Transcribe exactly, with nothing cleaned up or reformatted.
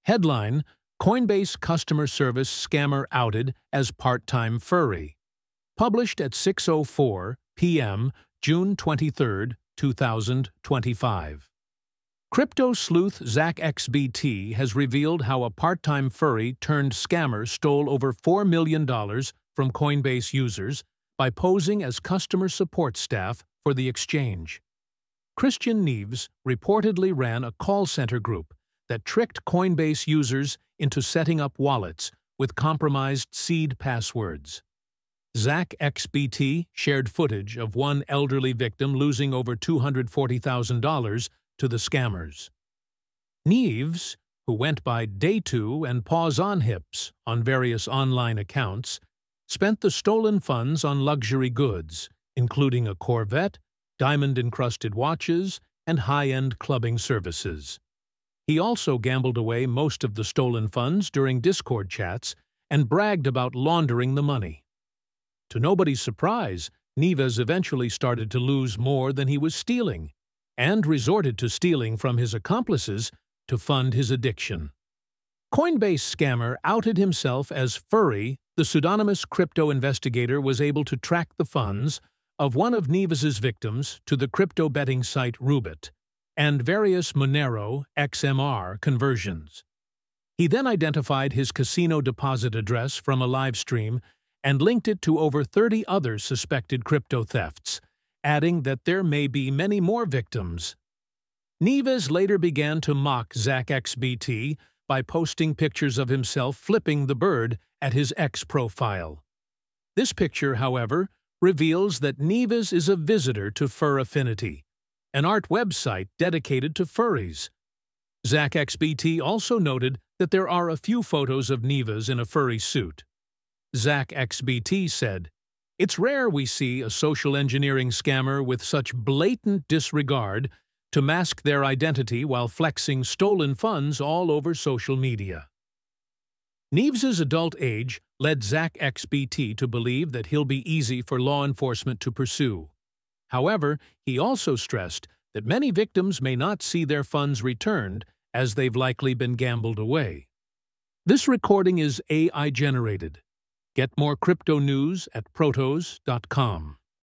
Headline: Coinbase customer service scammer outed as part-time furry. Published at six oh four p m June twenty-third, two thousand twenty-five. Crypto sleuth ZachXBT has revealed how a part-time furry turned scammer stole over four million dollars from Coinbase users by posing as customer support staff for the exchange. Christian Neves reportedly ran a call center group that tricked Coinbase users into setting up wallets with compromised seed passwords. ZachXBT shared footage of one elderly victim losing over two hundred forty thousand dollars to the scammers. Neves, who went by Day two and Paws on Hips on various online accounts, spent the stolen funds on luxury goods, including a Corvette, diamond-encrusted watches, and high-end clubbing services. He also gambled away most of the stolen funds during Discord chats and bragged about laundering the money. To nobody's surprise, Neves eventually started to lose more than he was stealing, and resorted to stealing from his accomplices to fund his addiction. Coinbase scammer outed himself as Furry. The pseudonymous crypto investigator was able to track the funds of one of Neves's victims to the crypto betting site Roobet and various Monero X M R conversions. He then identified his casino deposit address from a live stream and linked it to over thirty other suspected crypto thefts, adding that there may be many more victims. Neves later began to mock ZachXBT by posting pictures of himself flipping the bird at his X profile. This picture, however, reveals that Neves is a visitor to Fur Affinity, an art website dedicated to furries. ZachXBT also noted that there are a few photos of Neves in a furry suit. ZachXBT said, "It's rare we see a social engineering scammer with such blatant disregard to mask their identity while flexing stolen funds all over social media." Neves's adult age led ZachXBT to believe that he'll be easy for law enforcement to pursue. However, he also stressed that many victims may not see their funds returned as they've likely been gambled away. This recording is A I generated. Get more crypto news at protos dot com.